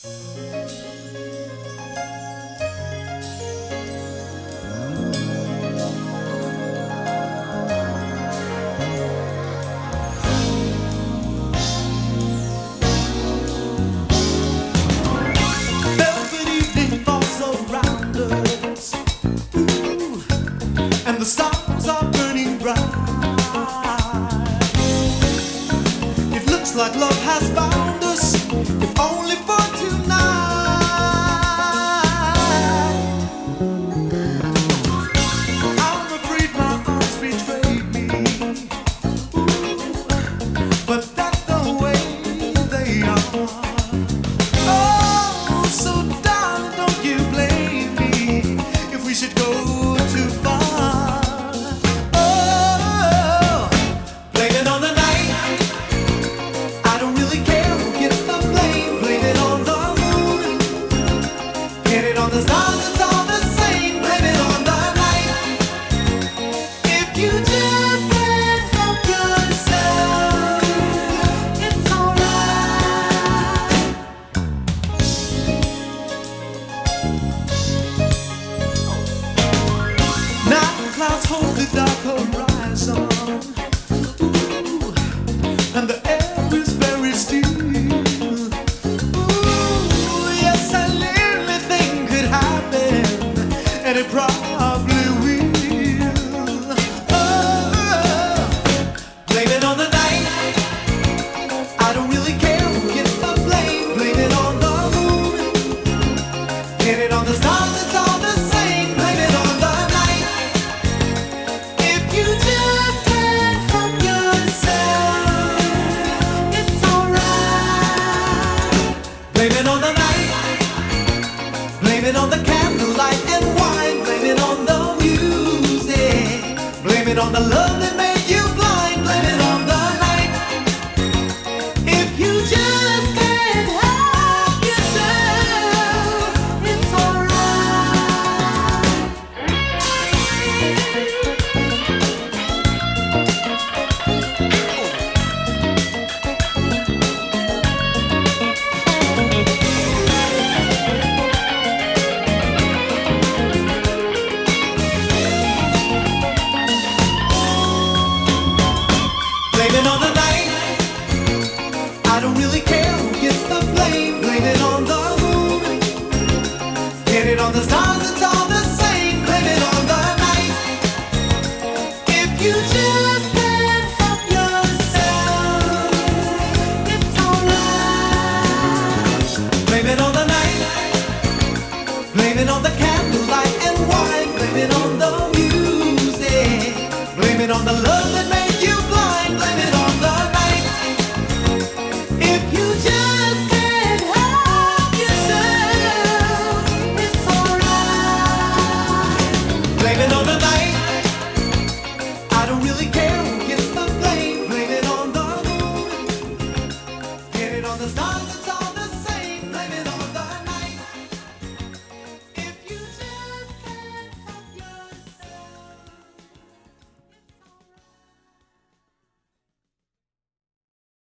Velvet evening falls around us, ooh, and the stars are burning bright. It looks like love has found us, if only for tonight. I'm afraid my arms betray me, ooh, but that's the way they are. Oh, so darling, don't you blame me if we should go too far. Oh, blame it on the night. I don't really care who gets the blame. Blame it on the moon. Get it on the stars, it's all the same. Blame it on the night. If you just can't help yourself, it's alright. Now clouds hold the dark horizon, ooh, and the air is very still. Ooh, yes, a little thing could happen, and it probably will. Oh, blame it on the night. I don't really care who gets the blame. Blame it on the moon. Get it on the stars, it's all the same. Blame it on the night. If you just can't help yourself, it's alright. Blame it on the night. Blame it on the candlelight and wine. Blame it on the music. Blame it on the love that